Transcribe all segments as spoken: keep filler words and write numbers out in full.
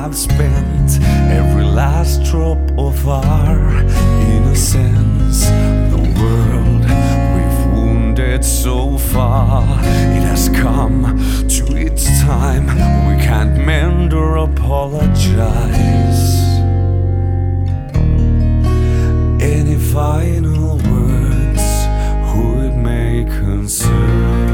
have spent every last drop of our innocence. The world we've wounded so far, it has come to its time. We can't mend or apologize. Any final words who it may concern?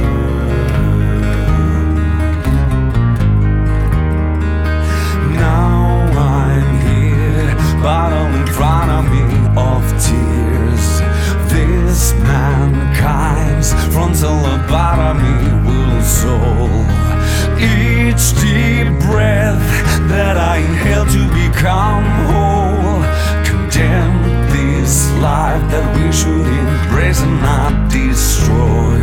Bottle in front of me of tears. This mankind's frontal lobotomy will solve each deep breath that I inhale to become whole. Condemn this life that we should embrace and not destroy.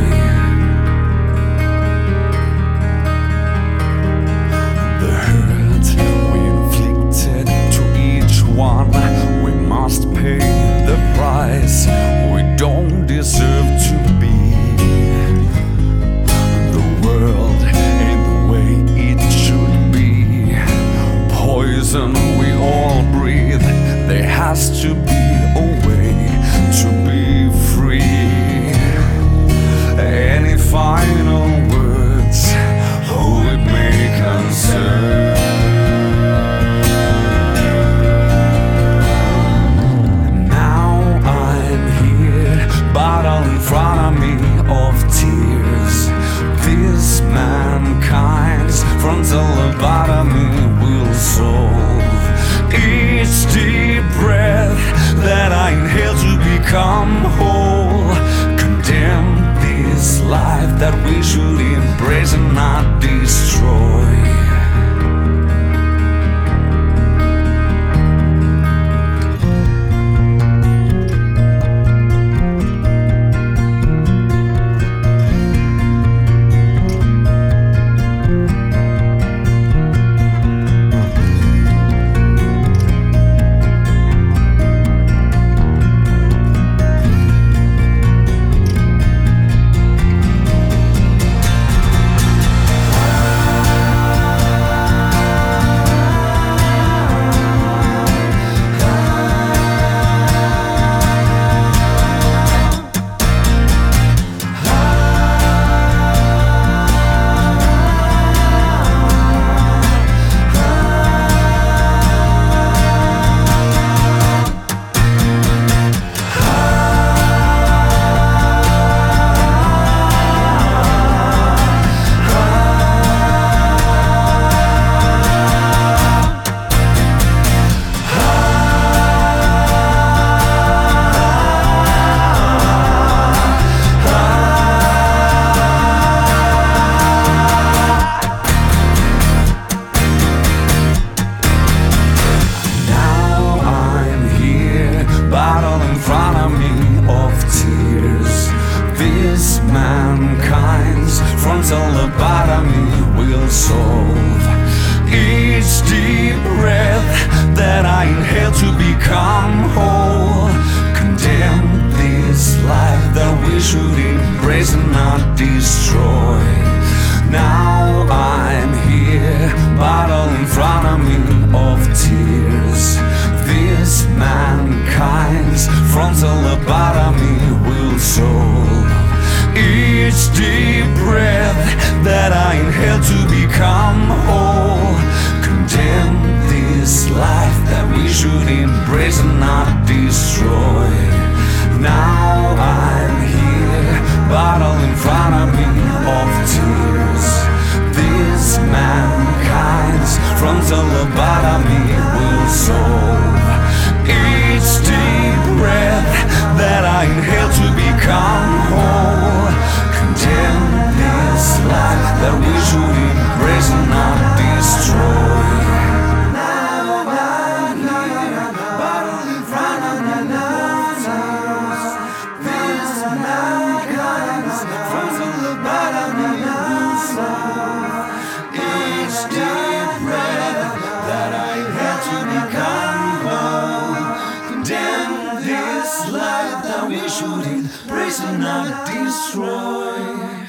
The hurt we inflicted to each one, we must pay the price. We don't deserve to be. The world ain't the way it should be. Poison we all breathe. There has to be a way to be free. Any final words who it may concern? Bottle in front of me of tears. This mankind's frontal lobotomy will solve each deep breath that I inhale to become whole. Condemn this life that we should embrace and not destroy. This mankind's frontal lobotomy will solve each deep breath that I inhale to become whole. Condemn this life that we should embrace and not destroy. Now I'm here, bottle in front of me of tears. This mankind's frontal lobotomy will solve each deep breath that I inhale to become whole. Condemn this life that we should embrace and not destroy. Now I'm here, bottle in front of me of tears. This mankind's frontal lobotomy will solve each deep breath that I inhale to become whole. Condemn this life that we should embrace and not destroy. Now I'm here, bottle in front of me of tears. This mankind's frontal lobotomy will solve each deep breath that I inhale to become whole. Condemn this life that we should embrace and not destroy.